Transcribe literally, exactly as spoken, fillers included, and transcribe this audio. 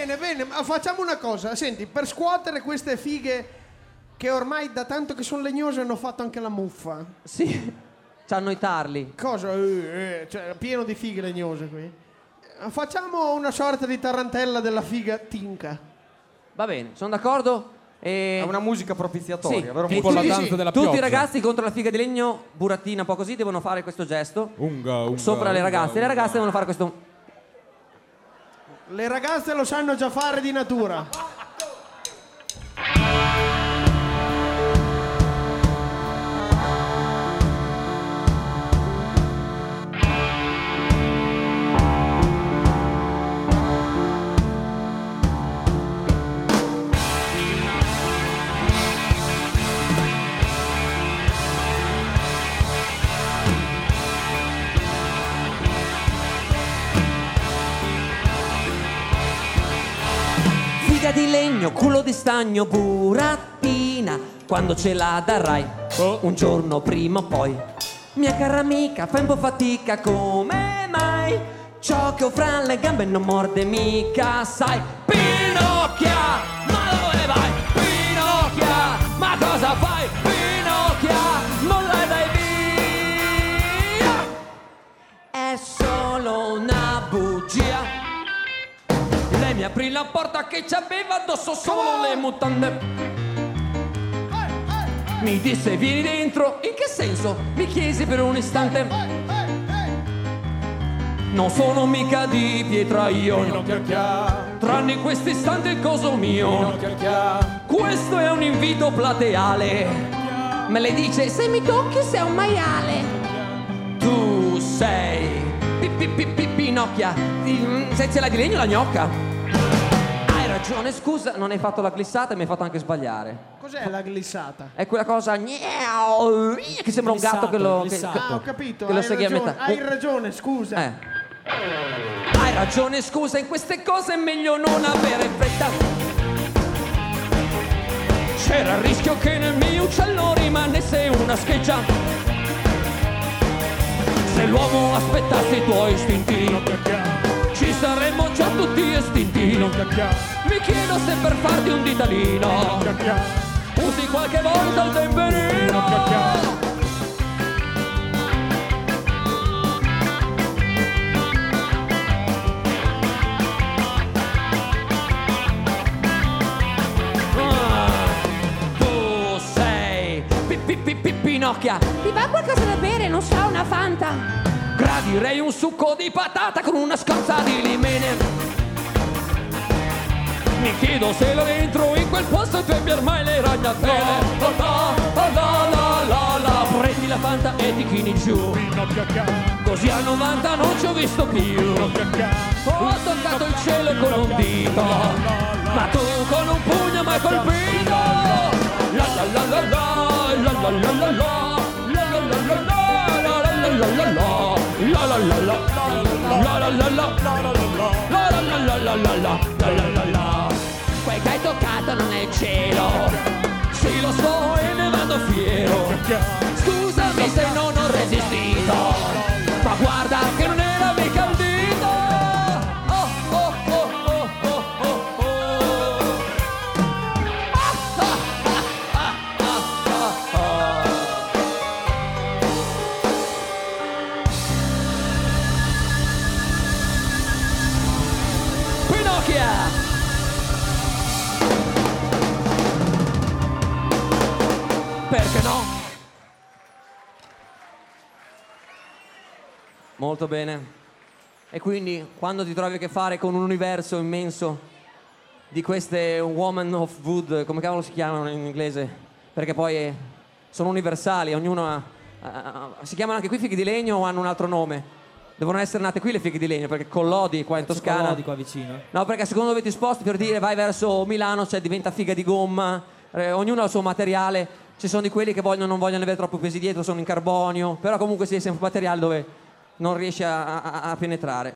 Bene, bene, ma facciamo una cosa. Senti, per scuotere queste fighe che ormai da tanto che sono legnose hanno fatto anche la muffa. Sì, c'hanno i tarli. Cosa? Eh, eh, cioè, pieno di fighe legnose qui. Facciamo una sorta di tarantella della figa tinca. Va bene, sono d'accordo. E... È una musica propiziatoria, sì. vero? E Un po' la tutti- danza sì. della Tutti pioggia. i ragazzi contro la figa di legno, burattina, un po' così, devono fare questo gesto. Unga, unga, Sopra le unga, ragazze. Le ragazze devono fare questo. Le ragazze lo sanno già fare di natura. Figa di legno, culo di stagno, burattina. Quando ce la darai, un giorno prima o poi. Mia cara amica, fai un po' fatica, come mai? Ciò che ho fra le gambe non morde mica, sai. Pinocchia, ma dove vai? Pinocchia, ma cosa fai? Pinocchia, non la dai via. È solo una bugia. Lei mi aprì la porta che c'aveva addosso solo le mutande. Mi disse vieni dentro, in che senso? Mi chiesi per un istante. Non sono mica di pietra io, tranne in questo istante il coso mio. Questo è un invito plateale. Me le dice se mi tocchi sei un maiale. Tu sei pi, pi, pi, pi, Pinocchia, se ce l'hai di legno la gnocca. Hai ragione, scusa, non hai fatto la glissata e mi hai fatto anche sbagliare. Cos'è la glissata? È quella cosa gnau, che sembra un gatto che lo, che, Ah, ho capito. che lo hai segui a ragione, metà. Hai ragione, scusa. Eh. Hai ragione, scusa, in queste cose è meglio non avere fretta. C'era il rischio che nel mio uccello rimanesse una scheggia. Se l'uomo aspettasse i tuoi istinti, ci saremmo già tutti estinti. Mi chiedo se per farti un ditalino usi qualche volta il temperino. Pinocchia, ti va qualcosa da bere? Non so, una Fanta? Gradirei un succo di patata con una scorza di limone. Mi chiedo se là dentro in quel posto tu abbia ormai le ragnatele. Oh no, oh la la la la. Prendi la Fanta e ti chini giù. Così a novanta non ci ho visto più. Ho toccato il cielo con un dito, ma tu con un pugno m'hai colpito. La la la la la. La la la la la, la la la la la, la la la la la, la la la la, la la la la, la la la la, la la la la. Quel che hai toccato non è il cielo, sì lo so e ne vado fiero. Scusami se non ho resistito, ma guarda che non era mica un dito. Oh oh oh oh oh oh oh. Pinocchia! Perché no? Molto bene. E quindi quando ti trovi a che fare con un universo immenso di queste woman of wood, come cavolo si chiamano in inglese? Perché poi eh, sono universali, ognuno ha, ha- si chiamano anche qui fighi di legno o hanno un altro nome? Devono essere nate qui le fighe di legno, perché Collodi qua in Toscana. Collodi qua vicino. No, perché secondo dove ti sposti per dire vai verso Milano, cioè diventa figa di gomma, eh, ognuno ha il suo materiale. Ci sono di quelli che vogliono, non vogliono avere troppo pesi dietro, sono in carbonio, però comunque sì, è sempre un materiale dove non riesci a, a- a penetrare.